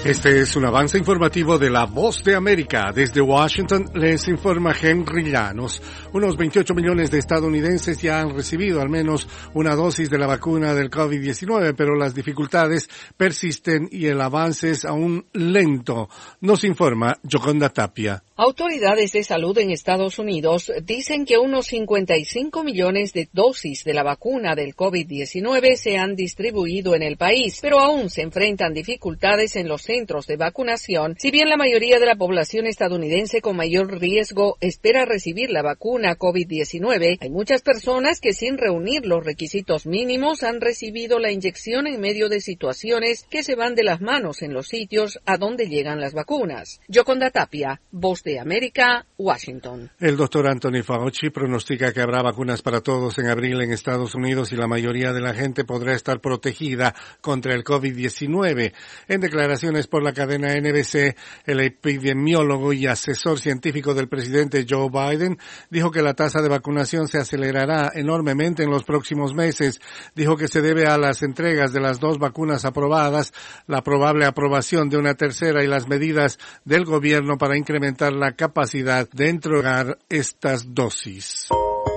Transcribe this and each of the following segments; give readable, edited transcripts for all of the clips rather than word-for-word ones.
Este es un avance informativo de La Voz de América. Desde Washington les informa Henry Llanos. Unos 28 millones de estadounidenses ya han recibido al menos una dosis de la vacuna del COVID-19, pero las dificultades persisten y el avance es aún lento. Nos informa Yoconda Tapia. Autoridades de salud en Estados Unidos dicen que unos 55 millones de dosis de la vacuna del COVID-19 se han distribuido en el país, pero aún se enfrentan dificultades en los centros de vacunación. Si bien la mayoría de la población estadounidense con mayor riesgo espera recibir la vacuna COVID-19, hay muchas personas que sin reunir los requisitos mínimos han recibido la inyección en medio de situaciones que se van de las manos en los sitios a donde llegan las vacunas. Yoconda Tapia, Voz de América, Washington. El doctor Anthony Fauci pronostica que habrá vacunas para todos en abril en Estados Unidos y la mayoría de la gente podrá estar protegida contra el COVID-19. En declaraciones por la cadena NBC, el epidemiólogo y asesor científico del presidente Joe Biden dijo que la tasa de vacunación se acelerará enormemente en los próximos meses. Dijo que se debe a las entregas de las 2 vacunas aprobadas, la probable aprobación de una tercera y las medidas del gobierno para incrementar la capacidad de entregar estas dosis.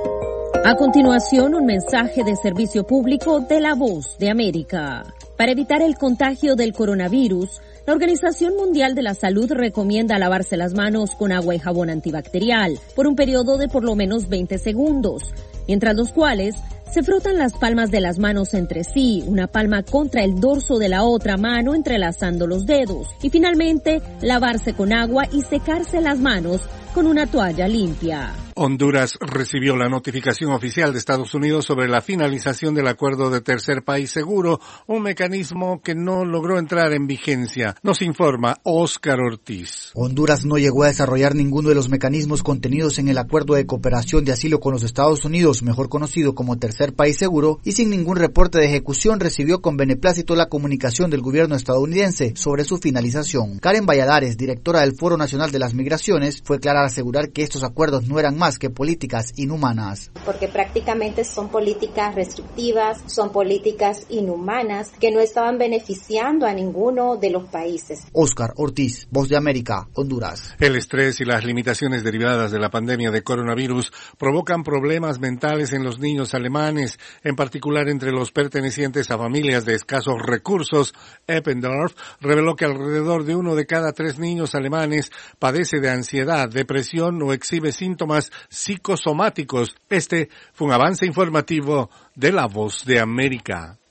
A continuación, un mensaje de servicio público de La Voz de América. Para evitar el contagio del coronavirus, la Organización Mundial de la Salud recomienda lavarse las manos con agua y jabón antibacterial por un periodo de por lo menos 20 segundos, mientras los cuales se frotan las palmas de las manos entre sí, una palma contra el dorso de la otra mano entrelazando los dedos, y finalmente lavarse con agua y secarse las manos con una toalla limpia. Honduras recibió la notificación oficial de Estados Unidos sobre la finalización del acuerdo de tercer país seguro, un mecanismo que no logró entrar en vigencia. Nos informa Oscar Ortiz. Honduras no llegó a desarrollar ninguno de los mecanismos contenidos en el acuerdo de cooperación de asilo con los Estados Unidos, mejor conocido como tercer país seguro, y sin ningún reporte de ejecución recibió con beneplácito la comunicación del gobierno estadounidense sobre su finalización. Karen Valladares, directora del Foro Nacional de las Migraciones, fue clara al asegurar que estos acuerdos no eran más que políticas inhumanas. Porque prácticamente son políticas restrictivas, son políticas inhumanas que no estaban beneficiando a ninguno de los países. Oscar Ortiz, Voz de América, Honduras. El estrés y las limitaciones derivadas de la pandemia de coronavirus provocan problemas mentales en los niños alemanes, en particular entre los pertenecientes a familias de escasos recursos. Eppendorf reveló que alrededor de 1 de cada 3 niños alemanes padece de ansiedad, depresión o exhibe síntomas psicosomáticos. Este fue un avance informativo de La Voz de América.